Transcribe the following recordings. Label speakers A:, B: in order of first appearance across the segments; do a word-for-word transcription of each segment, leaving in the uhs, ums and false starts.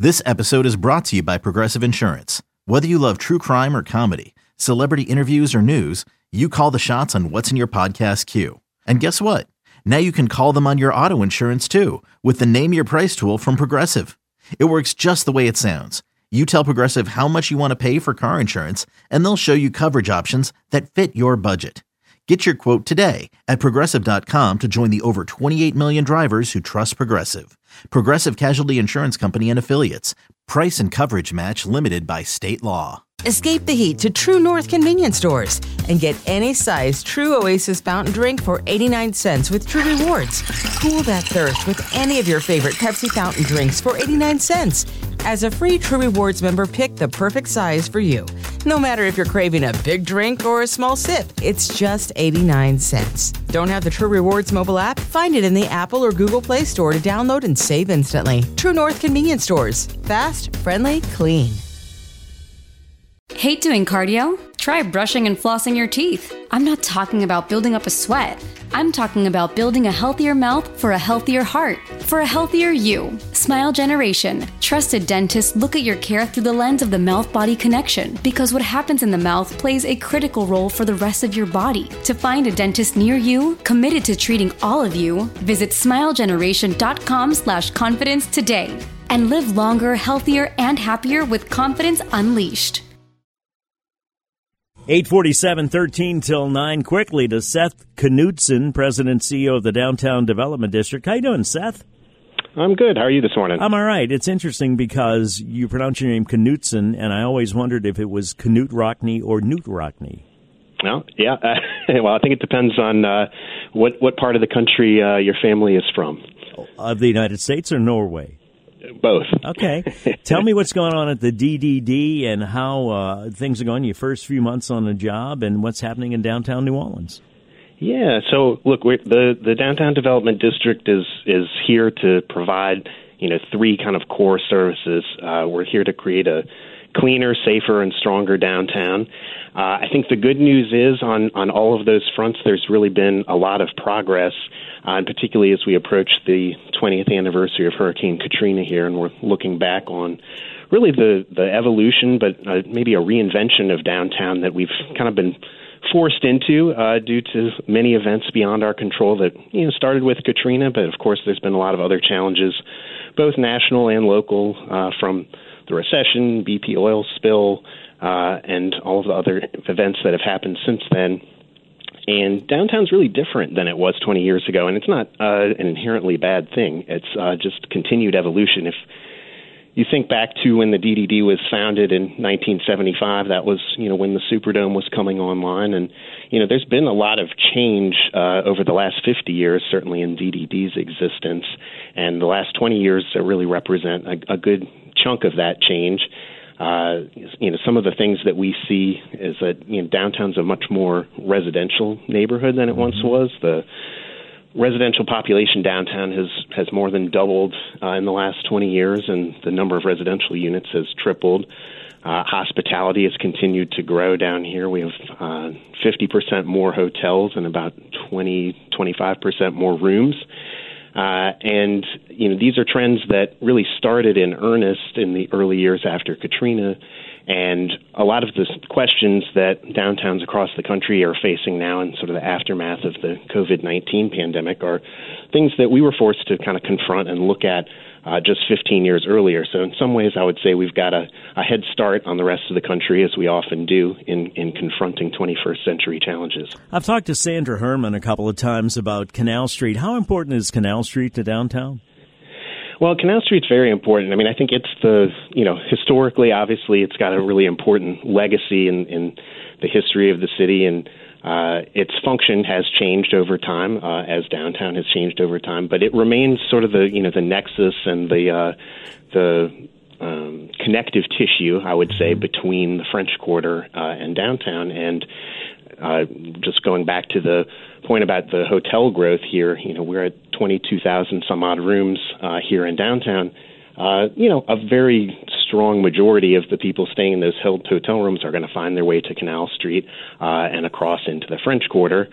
A: This episode is brought to you by Progressive Insurance. Whether you love true crime or comedy, celebrity interviews or news, you call the shots on what's in your podcast queue. And guess what? Now you can call them on your auto insurance too with the Name Your Price tool from Progressive. It works just the way it sounds. You tell Progressive how much you want to pay for car insurance, and they'll show you coverage options that fit your budget. Get your quote today at Progressive dot com to join the over twenty-eight million drivers who trust Progressive. Progressive Casualty Insurance Company and Affiliates. Price and coverage match limited by state law.
B: Escape the heat to True North convenience stores and get any size True Oasis fountain drink for eighty-nine cents with True Rewards. Cool that thirst with any of your favorite Pepsi fountain drinks for eighty-nine cents. As a free True Rewards member, pick the perfect size for you. No matter if you're craving a big drink or a small sip, it's just eighty-nine cents. Don't have the True Rewards mobile app? Find it in the Apple or Google Play Store to download and save instantly. True North convenience stores. Fast, friendly, clean.
C: Hate doing cardio? Try brushing and flossing your teeth. I'm not talking about building up a sweat. I'm talking about building a healthier mouth for a healthier heart, for a healthier you. Smile Generation. Trusted dentists look at your care through the lens of the mouth-body connection because what happens in the mouth plays a critical role for the rest of your body. To find a dentist near you, committed to treating all of you, visit smile generation dot com slash confidence today and live longer, healthier, and happier with confidence unleashed.
D: eight forty-seven, thirteen till nine. Quickly to Seth Knutson, President and C E O of the Downtown Development District. How you doing, Seth?
E: I'm good. How are you this morning?
D: I'm all right. It's interesting because you pronounce your name Knutson, and I always wondered if it was Knute Rockne or Newt Rockne.
E: Well, yeah. Uh, well, I think it depends on uh, what, what part of the country uh, your family is from.
D: Of the United States or Norway?
E: Both.
D: Okay. Tell me what's going on at the D D D and how uh, things are going your first few months on the job and what's happening in downtown New Orleans.
E: Yeah. So, look, we're, the the Downtown Development District is is here to provide, you know, three kind of core services. Uh, we're here to create a cleaner, safer, and stronger downtown. Uh, I think the good news is on, on all of those fronts, there's really been a lot of progress, uh, and particularly as we approach the twentieth anniversary of Hurricane Katrina here, and we're looking back on really the, the evolution, but uh, maybe a reinvention of downtown that we've kind of been forced into uh, due to many events beyond our control that, you know, started with Katrina, but of course there's been a lot of other challenges, both national and local, uh, from the recession, B P oil spill, uh, and all of the other events that have happened since then. And downtown's really different than it was twenty years ago, and it's not uh, an inherently bad thing. It's uh, just continued evolution. If you think back to when the D D D was founded in nineteen seventy-five, that was, you know, when the Superdome was coming online, and, you know, there's been a lot of change uh, over the last fifty years, certainly in D D D's existence, and the last twenty years really represent a, a good chunk of that change. Uh, you know, some of the things that we see is that, you know, downtown's a much more residential neighborhood than it once was. The residential population downtown has, has more than doubled uh, in the last twenty years, and the number of residential units has tripled. Uh, hospitality has continued to grow down here. We have uh, fifty percent more hotels and about twenty, twenty-five percent more rooms. Uh, and, you know, these are trends that really started in earnest in the early years after Katrina. And a lot of the questions that downtowns across the country are facing now in sort of the aftermath of the COVID nineteen pandemic are things that we were forced to kind of confront and look at uh, just fifteen years earlier. So in some ways, I would say we've got a, a head start on the rest of the country, as we often do, in, in confronting twenty-first century challenges.
D: I've talked to Sandra Herman a couple of times about Canal Street. How important is Canal Street to downtown?
E: Well, Canal Street's very important. I mean, I think it's the, you know, historically, obviously, it's got a really important legacy in, in the history of the city, and uh, its function has changed over time, uh, as downtown has changed over time. But it remains sort of the, you know, the nexus and the uh, the um, connective tissue, I would say, between the French Quarter uh, and downtown. And uh, just going back to the point about the hotel growth here, you know, we're at twenty-two thousand some odd rooms uh, here in downtown. Uh, you know, a very strong majority of the people staying in those hotel rooms are going to find their way to Canal Street uh, and across into the French Quarter.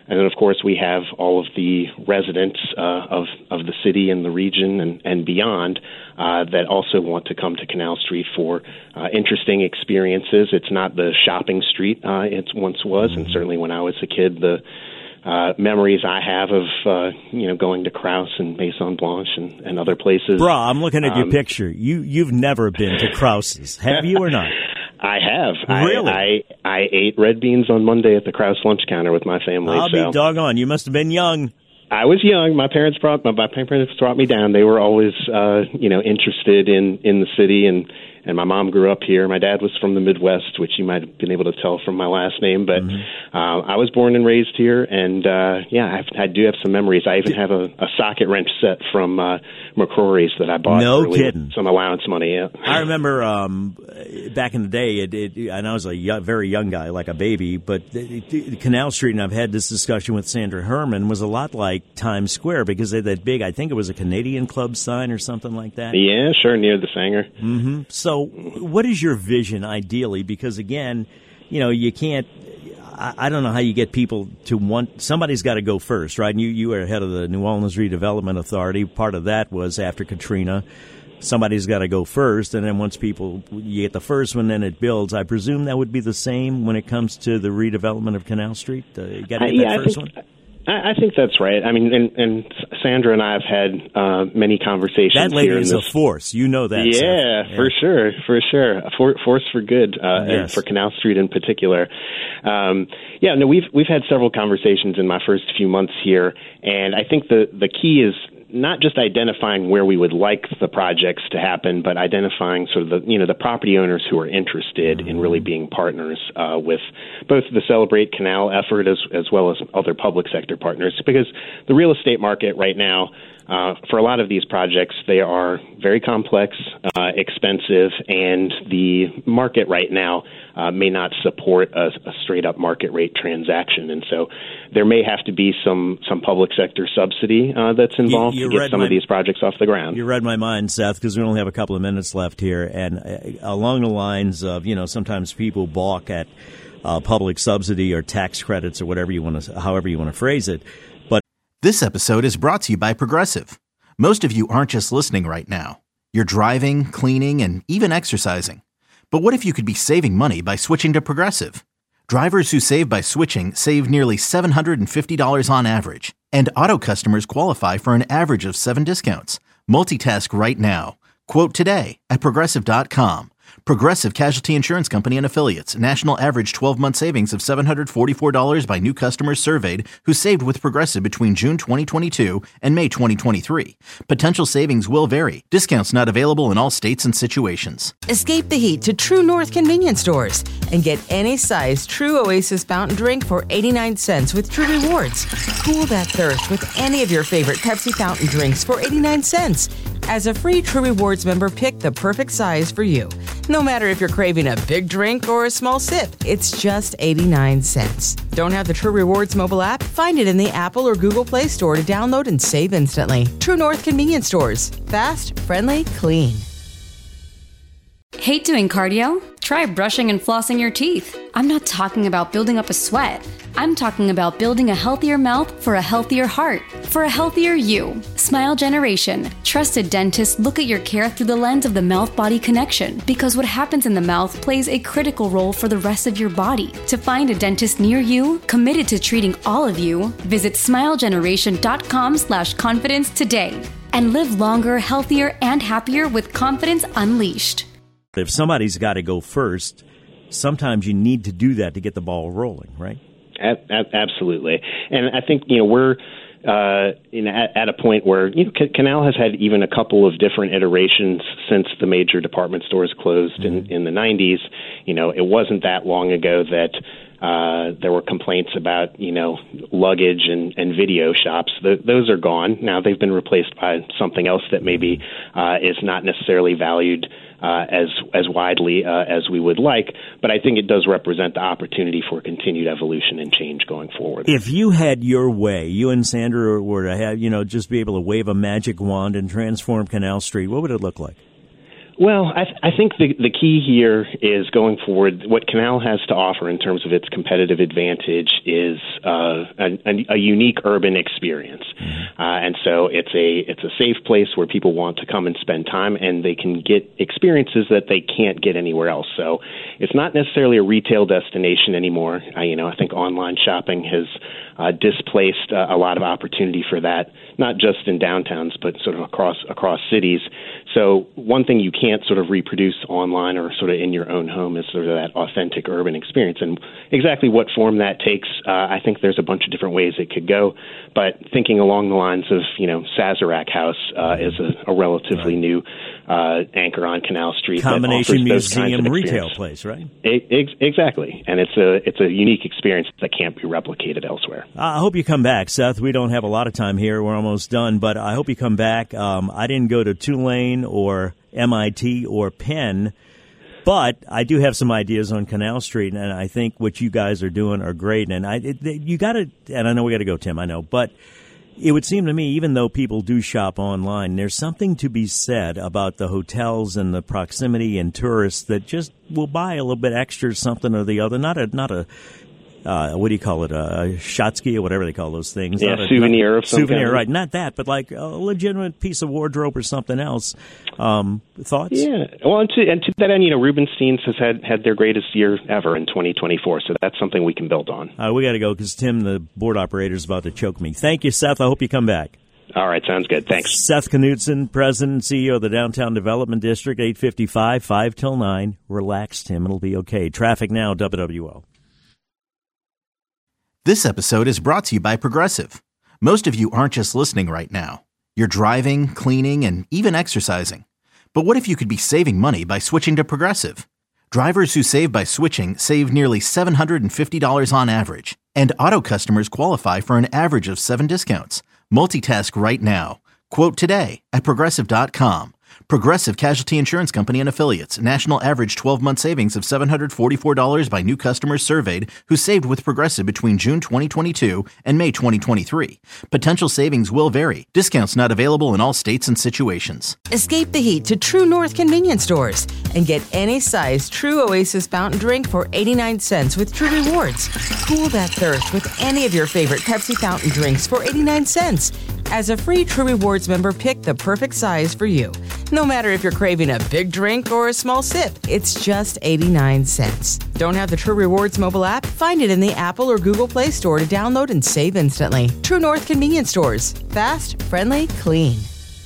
E: And then, of course, we have all of the residents uh, of, of the city and the region and, and beyond uh, that also want to come to Canal Street for uh, interesting experiences. It's not the shopping street uh, it once was, and certainly when I was a kid, the Uh, memories I have of, uh, you know, going to Krause and Maison Blanche and, and other places.
D: Bro, I'm looking at
E: um,
D: your picture. You, you've never been to Krause's, have you or not?
E: I have.
D: Really?
E: I, I, I ate red beans on Monday at the Krause lunch counter with my family.
D: I'll
E: so.
D: be doggone. You must have been young.
E: I was young. My parents brought my, my parents brought me down. They were always, uh, you know, interested in, in the city, and, and my mom grew up here. My dad was from the Midwest, which you might have been able to tell from my last name. But mm-hmm. uh, I was born and raised here, and uh, yeah, I, I do have some memories. I even have a, a socket wrench set from uh, McCrory's that I bought.
D: No
E: early,
D: kidding.
E: Some allowance money. Yeah.
D: I remember um, back in the day, it, it, and I was a young, very young guy, like a baby. But it, it, Canal Street, and I've had this discussion with Sandra Herman, was a lot like Times Square because they had that big, I think it was a Canadian Club sign or something like that.
E: Yeah, sure, near the Sanger.
D: Mm-hmm. So what is your vision ideally? Because again, you know, you can't, I, I don't know how you get people to want, somebody's got to go first, right? And you, you were head of the New Orleans Redevelopment Authority. Part of that was after Katrina. Somebody's got to go first, and then once people, you get the first one, then it builds. I presume that would be the same when it comes to the redevelopment of Canal Street? Uh, you got to get
E: uh, yeah,
D: that first
E: I think,
D: one?
E: I think that's right. I mean, and, and Sandra and I have had uh, many conversations.
D: That lady
E: here
D: is
E: in
D: a
E: this.
D: force. You know that.
E: Yeah,
D: yeah,
E: for sure, for sure. A for, force for good, uh,
D: yes.
E: and for Canal Street in particular. Um, yeah, no, we've we've had several conversations in my first few months here, and I think the the key is not just identifying where we would like the projects to happen, but identifying sort of the, you know, the property owners who are interested mm-hmm. in really being partners uh, with both the Celebrate Canal effort as, as well as other public sector partners. Because the real estate market right now, uh, for a lot of these projects, they are very complex, uh, expensive, and the market right now uh, may not support a, a straight-up market rate transaction. And so there may have to be some, some public sector subsidy uh, that's involved
D: you, you
E: to get some
D: my,
E: of these projects off the ground.
D: You read my mind, Seth, because we only have a couple of minutes left here. And uh, along the lines of, you know, sometimes people balk at uh, public subsidy or tax credits or whatever you want to, however you want to phrase it. But
A: this episode is brought to you by Progressive. Most of you aren't just listening right now. You're driving, cleaning, and even exercising. But what if you could be saving money by switching to Progressive? Drivers who save by switching save nearly seven hundred fifty dollars on average. And auto customers qualify for an average of seven discounts. Multitask right now. Quote today at Progressive dot com. Progressive Casualty Insurance Company and Affiliates. National average twelve-month savings of seven hundred forty-four dollars by new customers surveyed who saved with Progressive between June twenty twenty-two and May twenty twenty-three. Potential savings will vary. Discounts not available in all states and situations.
B: Escape the heat to True North convenience stores and get any size True Oasis fountain drink for eighty-nine cents with True Rewards. Cool that thirst with any of your favorite Pepsi fountain drinks for eighty-nine cents. As a free True Rewards member, pick the perfect size for you. No matter if you're craving a big drink or a small sip, it's just eighty-nine cents. Don't have the True Rewards mobile app? Find it in the Apple or Google Play Store to download and save instantly. True North convenience stores. Fast, friendly, clean.
C: Hate doing cardio? Try brushing and flossing your teeth. I'm not talking about building up a sweat. I'm talking about building a healthier mouth for a healthier heart, for a healthier you. Smile Generation. Trusted dentists look at your care through the lens of the mouth-body connection because what happens in the mouth plays a critical role for the rest of your body. To find a dentist near you, committed to treating all of you, visit smilegeneration.com slash confidence today and live longer, healthier, and happier with confidence unleashed.
D: If somebody's got to go first, sometimes you need to do that to get the ball rolling, right?
E: Absolutely. And I think, you know, we're uh, you know, at, at a point where, you know, C- Canal has had even a couple of different iterations since the major department stores closed mm-hmm. in, in the nineties. You know, it wasn't that long ago that Uh, there were complaints about, you know, luggage and, and video shops. The, those are gone. Now they've been replaced by something else that maybe uh, is not necessarily valued uh, as as widely uh, as we would like. But I think it does represent the opportunity for continued evolution and change going forward.
D: If you had your way, you and Sandra were to have, you know, just be able to wave a magic wand and transform Canal Street, what would it look like?
E: Well, I, th- I think the the key here is going forward. What Canal has to offer in terms of its competitive advantage is uh, a, a, a unique urban experience, uh, and so it's a it's a safe place where people want to come and spend time, and they can get experiences that they can't get anywhere else. So it's not necessarily a retail destination anymore. Uh, you know, I think online shopping has uh, displaced uh, a lot of opportunity for that, not just in downtowns, but sort of across across cities. So one thing you can't sort of reproduce online or sort of in your own home is sort of that authentic urban experience. And exactly what form that takes, uh, I think there's a bunch of different ways it could go. But thinking along the lines of, you know, Sazerac House uh, is a, a relatively right. new uh, anchor on Canal Street.
D: Combination museum retail place, right?
E: It, exactly. And it's a it's a unique experience that can't be replicated elsewhere.
D: I hope you come back, Seth. We don't have a lot of time here. We're almost done. But I hope you come back. Um, I didn't go to Tulane or M I T or Penn, but I do have some ideas on Canal Street, and I think what you guys are doing are great. And I, it, you got to, and I know we got to go, Tim. I know, but it would seem to me, even though people do shop online, there's something to be said about the hotels and the proximity and tourists that just will buy a little bit extra, something or the other. Not a, not a. Uh, what do you call it? A Shotsky or whatever they call those things.
E: Yeah,
D: not a,
E: souvenir
D: not,
E: of some
D: souvenir,
E: kind.
D: right? Not that, but like a legitimate piece of wardrobe or something else. Um, thoughts?
E: Yeah. Well, and to, and to that end, you know, Rubenstein's has had, had their greatest year ever in twenty twenty-four, so that's something we can build on.
D: Uh, we got to go because Tim, the board operator, is about to choke me. Thank you, Seth. I hope you come back.
E: All right, sounds good. Thanks.
D: Seth Knutson, President and C E O of the Downtown Development District, eight fifty-five, five till nine. Relax, Tim. It'll be okay. Traffic now, W W O.
A: This episode is brought to you by Progressive. Most of you aren't just listening right now. You're driving, cleaning, and even exercising. But what if you could be saving money by switching to Progressive? Drivers who save by switching save nearly seven hundred fifty dollars on average. And auto customers qualify for an average of seven discounts. Multitask right now. Quote today at Progressive dot com. Progressive Casualty Insurance Company and Affiliates. National average twelve-month savings of seven hundred forty-four dollars by new customers surveyed who saved with Progressive between June twenty twenty-two and May twenty twenty-three. Potential savings will vary. Discounts not available in all states and situations.
B: Escape the heat to True North convenience stores and get any size True Oasis fountain drink for eighty-nine cents with True Rewards. Cool that thirst with any of your favorite Pepsi fountain drinks for eighty-nine cents. As a free True Rewards member, pick the perfect size for you. No matter if you're craving a big drink or a small sip, it's just eighty-nine cents. Don't have the True Rewards mobile app? Find it in the Apple or Google Play Store to download and save instantly. True North convenience stores. Fast, friendly, clean.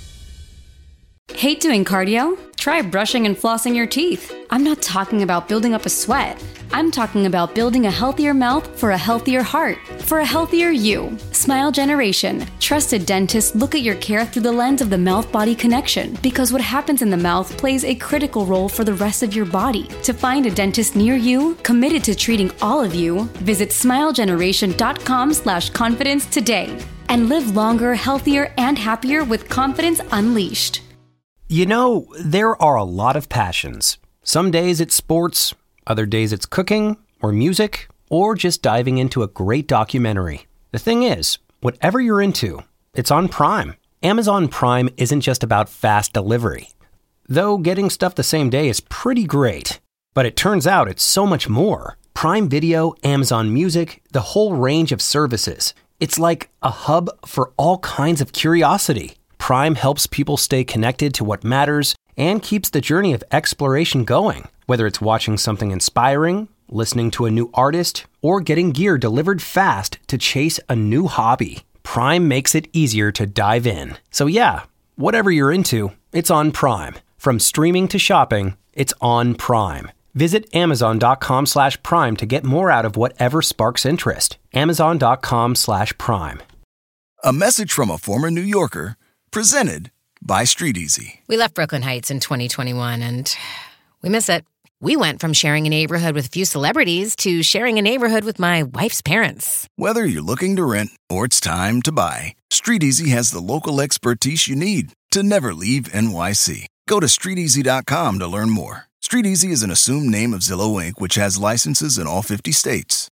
C: Hate doing cardio? Try brushing and flossing your teeth. I'm not talking about building up a sweat. I'm talking about building a healthier mouth for a healthier heart, for a healthier you. Smile Generation. Trusted dentists look at your care through the lens of the mouth-body connection because what happens in the mouth plays a critical role for the rest of your body. To find a dentist near you, committed to treating all of you, visit smilegeneration.com slash confidence today and live longer, healthier, and happier with confidence unleashed.
F: You know, there are a lot of passions. Some days it's sports, other days it's cooking, or music, or just diving into a great documentary. The thing is, whatever you're into, it's on Prime. Amazon Prime isn't just about fast delivery. Though getting stuff the same day is pretty great. But it turns out it's so much more. Prime Video, Amazon Music, the whole range of services. It's like a hub for all kinds of curiosity. Prime helps people stay connected to what matters and keeps the journey of exploration going. Whether it's watching something inspiring, listening to a new artist, or getting gear delivered fast to chase a new hobby, Prime makes it easier to dive in. So yeah, whatever you're into, it's on Prime. From streaming to shopping, it's on Prime. Visit amazon.com slash prime to get more out of whatever sparks interest. Amazon.com slash prime.
G: A message from a former New Yorker, presented by StreetEasy.
H: We left Brooklyn Heights in twenty twenty-one, and we miss it. We went from sharing a neighborhood with a few celebrities to sharing a neighborhood with my wife's parents.
G: Whether you're looking to rent or it's time to buy, StreetEasy has the local expertise you need to never leave N Y C. Go to street easy dot com to learn more. StreetEasy is an assumed name of Zillow Incorporated, which has licenses in all fifty states.